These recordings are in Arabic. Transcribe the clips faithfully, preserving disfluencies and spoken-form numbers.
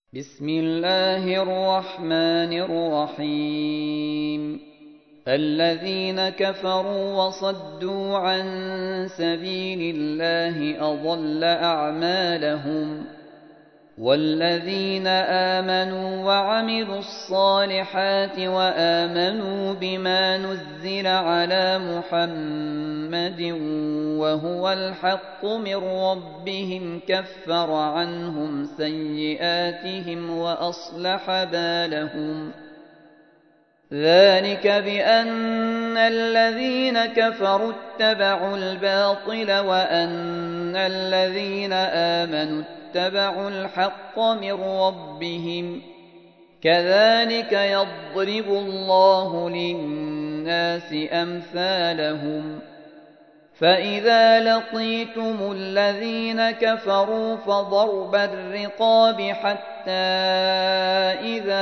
بسم الله الرحمن الرحيم الذين كفروا وصدوا عن سبيل الله أضل أعمالهم والذين آمنوا وعملوا الصالحات وآمنوا بما نزل على محمد وهو الحق من ربهم كفر عنهم سيئاتهم وأصلح بالهم ذلك بأن الذين كفروا اتبعوا الباطل وأن الذين آمنوا اتبعوا الحق من ربهم كذلك يضرب الله للناس أمثالهم فإذا لقيتم الذين كفروا فضرب الرقاب حتى إذا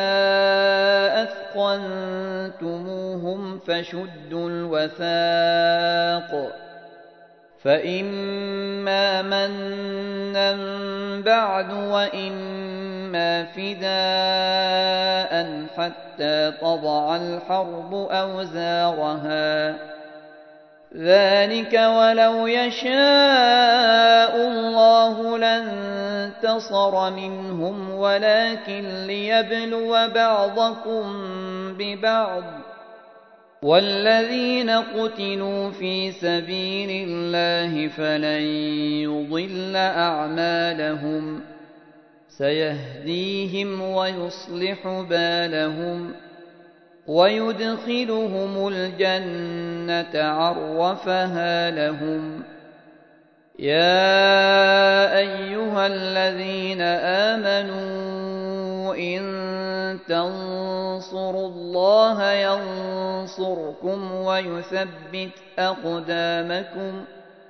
أثخنتموهم فشدوا الوثاق فإما منا بعد وإما فداء حتى تضع الحرب أوزارها ذلك ولو يشاء الله لانتصر منهم ولكن ليبلو بعضكم ببعض والذين قتلوا في سبيل الله فلن يضل أعمالهم سيهديهم ويصلح بالهم ويدخلهم الجنة عرفها لهم يا أيها الذين آمنوا إن تنصروا الله ينصركم ويثبت أقدامكم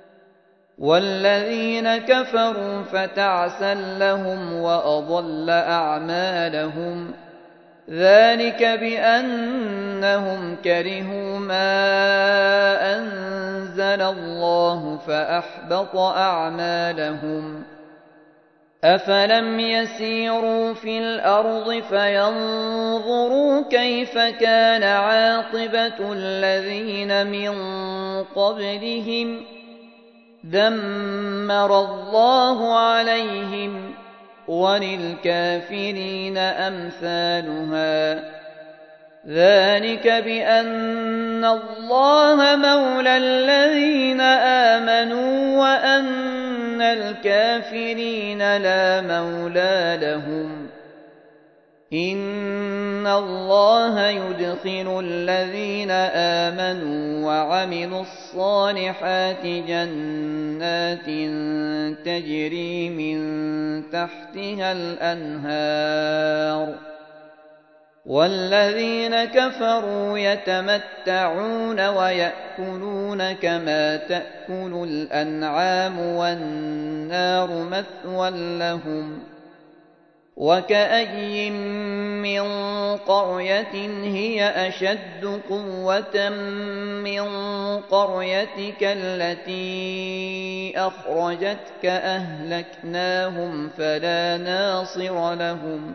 والذين كفروا فتعسا لهم وأضل أعمالهم ذلك بأنهم كرهوا ما أنزل الله فأحبط أعمالهم أفلم يسيروا في الأرض فينظروا كيف كان عاقبة الذين من قبلهم دمر الله عليهم وللكافرين أمثالها ذلك بأن الله مولى الذين آمنوا وأن الكافرين لا مولى لهم إن الله يدخل الذين آمنوا وعملوا الصالحات جنات تجري من تحتها الأنهار والذين كفروا يتمتعون ويأكلون كما تأكل الأنعام والنار مثوى لهم وكأي من قرية هي أشد قوة من قريتك التي أخرجتك أهلكناهم فلا ناصر لهم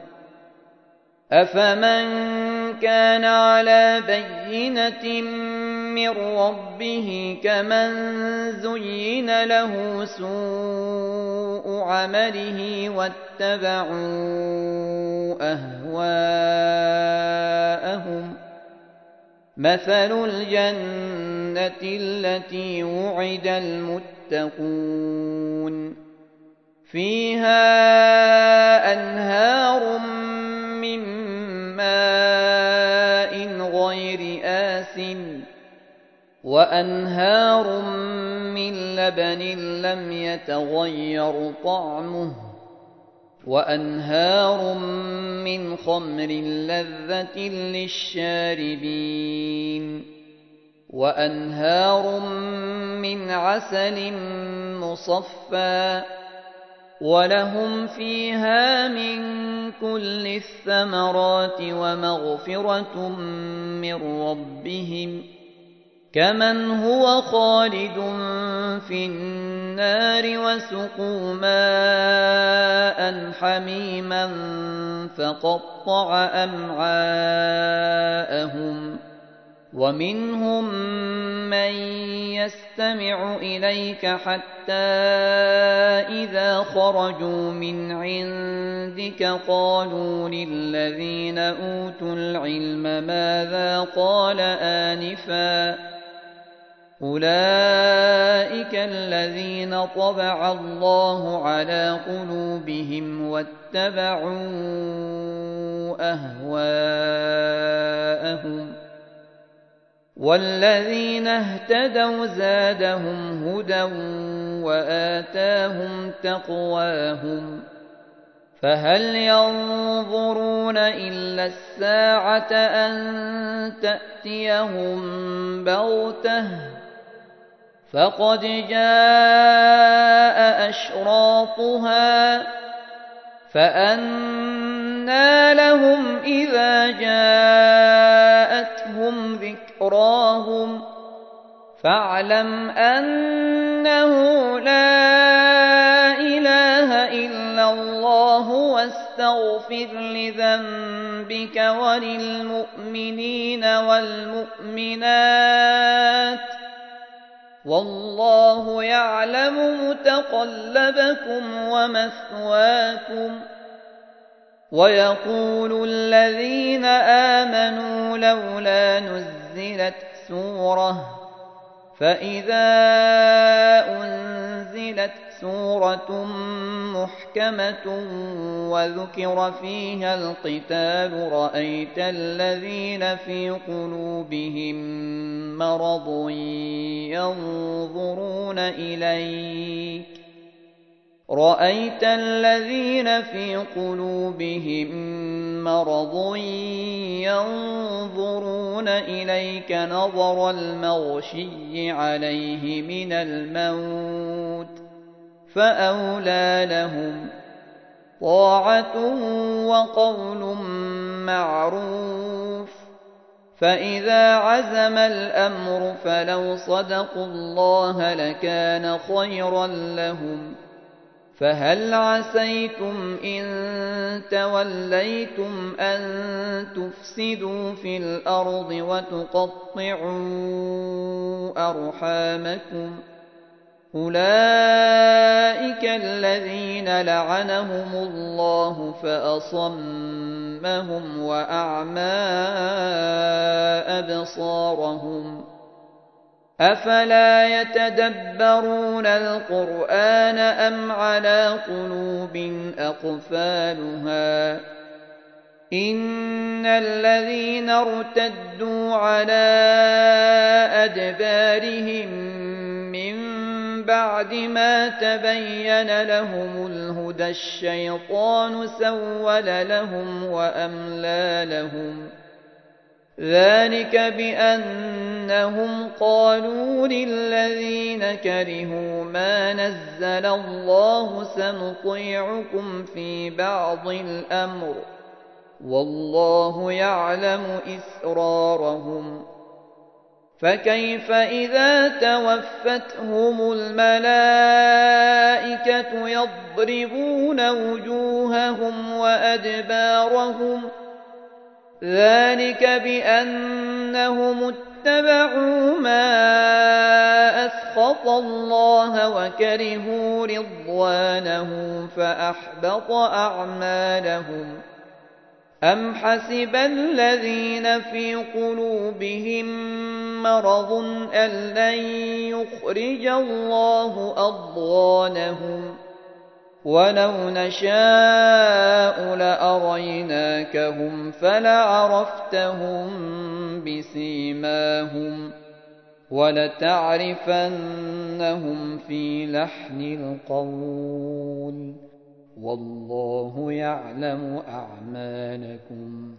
أفمن كان على بينة من ربه كمن زين له سوء عمله واتبعوا أهواءهم مثل الجنة التي وعد المتقون فيها أنهار من ماء غير آسن وأنهار من لبن لم يتغير طعمه وأنهار من خمر لذة للشاربين وأنهار من عسل مصفى ولهم فيها من كل الثمرات ومغفرة من ربهم كمن هو خالد في النار وسقوا ماء حميما فقطع أمعاءهم ومنهم من يستمع إليك حتى إذا خرجوا من عندك قالوا للذين أوتوا العلم ماذا قال آنفا أولئك الذين طبع الله على قلوبهم واتبعوا أهواءهم والذين اهتدوا زادهم هدى وآتاهم تقواهم فهل ينظرون إلا الساعة أن تأتيهم بغتة فقد جاء أشراطها فأنى لهم إذا جاءتهم ذكراهم فاعلم أنه لا إله إلا الله واستغفر لذنبك وللمؤمنين والمؤمنات والله يعلم متقلبكم ومثواكم ويقول الذين آمنوا لولا نزلت سورة فإذا أنزلت سورة محكمة وذكر فيها القتال رأيت الذين في قلوبهم مرض ينظرون إليك رأيت الذين في قلوبهم مرض ينظرون إليك نظر المغشي عليه من الموت فأولى لهم طاعة وقول معروف فإذا عزم الأمر فلو صدقوا الله لكان خيرا لهم فهل عسيتم إن توليتم أن تفسدوا في الأرض وتقطعوا أرحامكم أولئك الذين لعنهم الله فأصمهم وأعمى أبصارهم أفلا يتدبرون القرآن أم على قلوب أقفالها إن الذين ارتدوا على أدبارهم من بعد ما تبين لهم الهدى الشيطان سول لهم وأملى لهم ذلك بأنهم قالوا للذين كرهوا ما نزل الله سنطيعكم في بعض الأمر والله يعلم إسرارهم فكيف إذا توفتهم الملائكة يضربون وجوههم وأدبارهم ذلك بأنهم اتبعوا ما أسخط الله وكرهوا رضوانه فأحبط أعمالهم أم حسب الذين في قلوبهم مرض أن لن يخرج الله أضغانهم ولو نشاء لأريناكهم فلعرفتهم بسيماهم ولتعرفنهم في لحن القول والله يعلم أعمالكم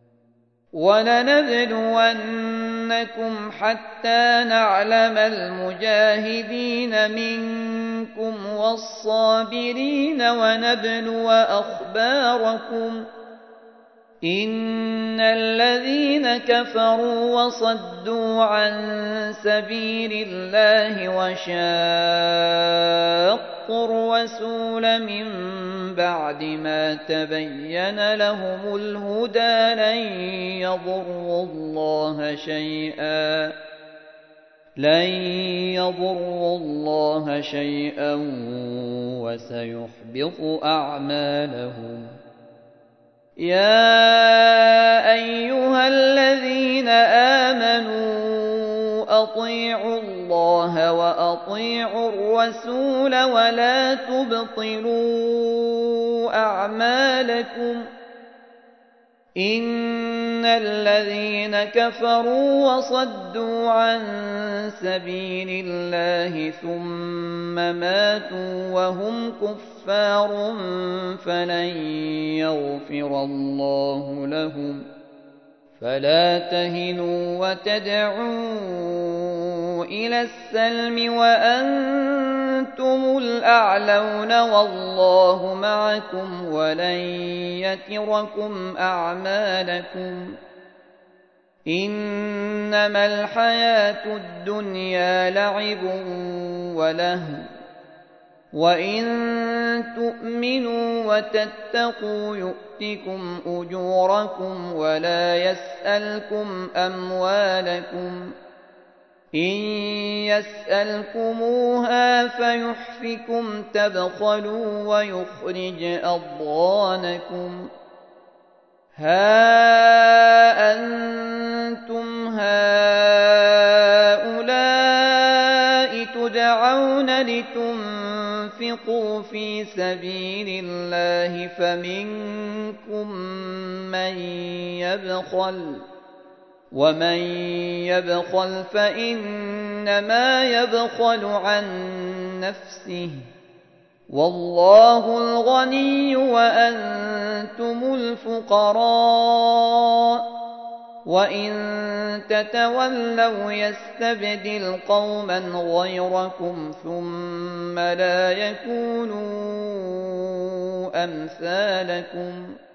ولنبلونكم حتى نعلم المجاهدين منكم والصابرين ونبلو أخباركم إن الذين كفروا وصدوا عن سبيل الله وشاقوا الرسول من بعد ما تبين لهم الهدى لن يضروا الله شيئا لن يضروا الله شيئا وسيحبط أعمالهم. يا أيها الذين آمنوا أطيعوا الله وأطيعوا الرسول ولا تبطلوا أعمالكم. إن الذين كفروا وصدوا عن سبيل الله ثم ماتوا وهم كفار فلن يغفر الله لهم. فلا تهنوا وتدعوا إلى السلم وأنتم الأعلون والله معكم ولن يتركم أعمالكم. إنما الحياة الدنيا لعب ولهو وإن تؤمنوا وتتقوا يؤتكم أجوركم ولا يسألكم أموالكم. إن يسألكموها فيحفكم تبخلوا ويخرج أضغانكم. ها أنتم هؤلاء تدعون لتنفقوا في سبيل الله فمنكم من يبخل ومن يبخل فإنما يبخل عن نفسه والله الغني وأنتم الفقراء. وإن تتولوا يستبدل قوما غيركم ثم لا يكونوا أمثالكم.